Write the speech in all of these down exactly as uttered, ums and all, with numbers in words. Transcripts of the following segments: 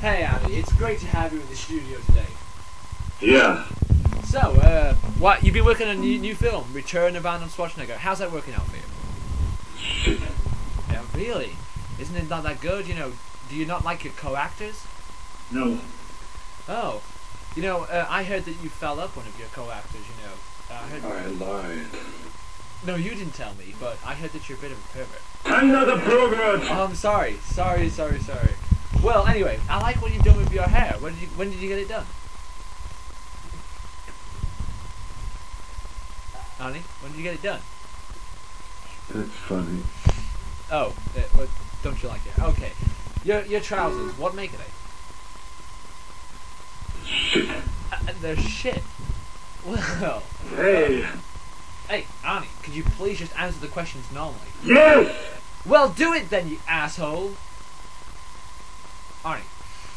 Hey, Andy, it's great to have you in the studio today. Yeah. So, uh, what, you've been working on a new, new film, Return of Arnold Schwarzenegger. How's that working out for you? Shit. Yeah, really? Isn't it not that good? You know, do you not like your co-actors? No. Oh. You know, uh, I heard that you fell up one of your co-actors, you know. Uh, I heard... I lied. No, you didn't tell me, but I heard that you're a bit of a pervert. I'm not a pervert! Oh, I'm sorry. Sorry, sorry, sorry. Well, anyway, I like what you've done with your hair. When did you, when did you get it done? Honey, when did you get it done? That's funny. Oh, uh, well, don't you like it? Okay. Your your trousers, what make are they? Shit. Uh, they're shit. Well. Hey. Hey, Arnie, could you please just answer the questions normally? Yes! Well, do it then, you asshole! Arnie.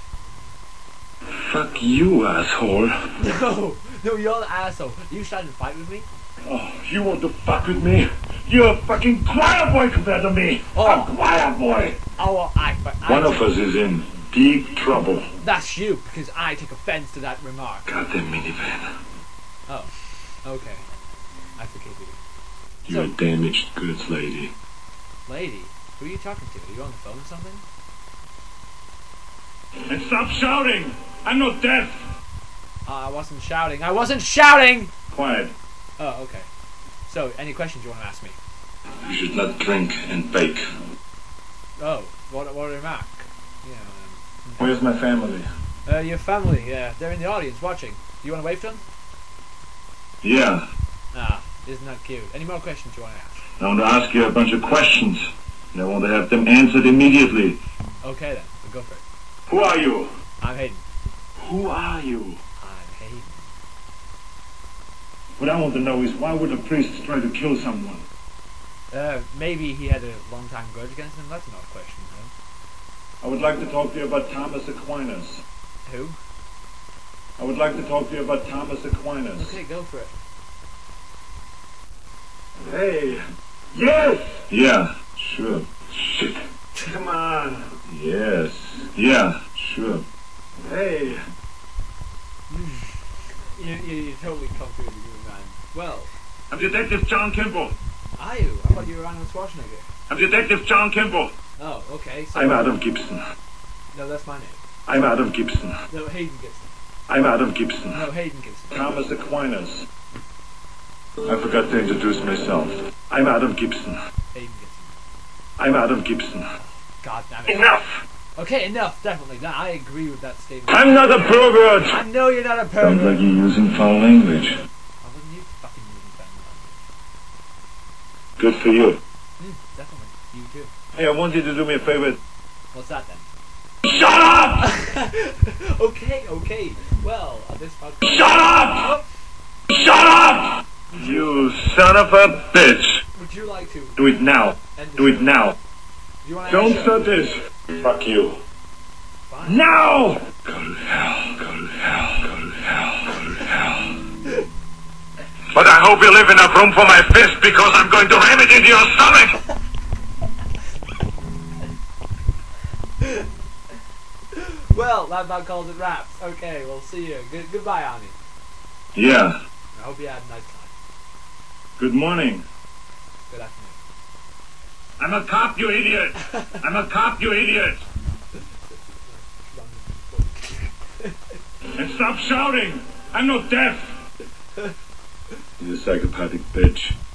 Fuck you, asshole. No, no, you're the asshole. You started to fight with me? Oh, you want to fuck with me? You're a fucking choir boy compared to me! Oh. A choir boy! Oh, well, I... But I One of us is in deep trouble. That's you, because I take offense to that remark. Goddamn minivan. Oh, okay. I forgive you. You're So- a damaged goods lady. Lady, who are you talking to? Are you on the phone or something? And stop shouting! I'm not deaf! Uh, I wasn't shouting. I wasn't shouting! Quiet. Oh, okay. So, any questions you want to ask me? You should not drink and bake. Oh, what, what a remark. Yeah, um, Where's my family? uh, your family, yeah, they're in the audience watching. Do you want to wave to them? Yeah. Ah, isn't that cute? Any more questions you want to ask? I want to ask you a bunch of questions. And I want to have them answered immediately. Okay then, we'll go for it. Who are you? I'm Hayden. Who are you? I'm Hayden. What I want to know is why would a priest try to kill someone? Uh, maybe he had a long time grudge against him. That's not a question, though. I would like to talk to you about Thomas Aquinas. Who? I would like to talk to you about Thomas Aquinas. Okay, go for it. Hey. Yes! Yeah, sure. Shit. Come on. Yes. Yeah, sure. Hey. You, you, you totally come through the groove, man. Well, I'm Detective John Kimball. are you? I thought you were Arnold Schwarzenegger. I'm Detective John Kimball. Oh, okay. So I'm Adam Gibson. No, that's my name. I'm Adam Gibson. No, Hayden Gibson. I'm Adam Gibson. No, Hayden Gibson. Thomas Aquinas. I forgot to introduce myself. I'm Adam Gibson. Hayden Gibson. I'm Adam Gibson. God damn it. Enough! Okay, enough, definitely. No, I agree with that statement. I'm not a pervert! I know you're not a Sounds pervert. like you're using foul language. I wasn't you fucking using family language. Good for you. Mm, definitely. You too. Hey, I want you to do me a favor. What's that then? Shut up! Okay, okay. Well, uh, this podcast... Shut up! Shut up! You son of a bitch! Would you like to... Do it now. end the Do it show? now. Do you want to Don't end the show? start this. Fuck you. Fine. Now! Go to hell. Go to hell. Go to hell. Go to hell. But I hope you leave enough room for my fist because I'm going to ram it into your stomach! Well, that about calls it wraps. Okay, we'll see you. Good, goodbye, Arnie. Yeah. I hope you had a nice time. Good morning. Good afternoon. I'm a cop, you idiot! I'm a cop, you idiot! And stop shouting! I'm not deaf! You psychopathic bitch.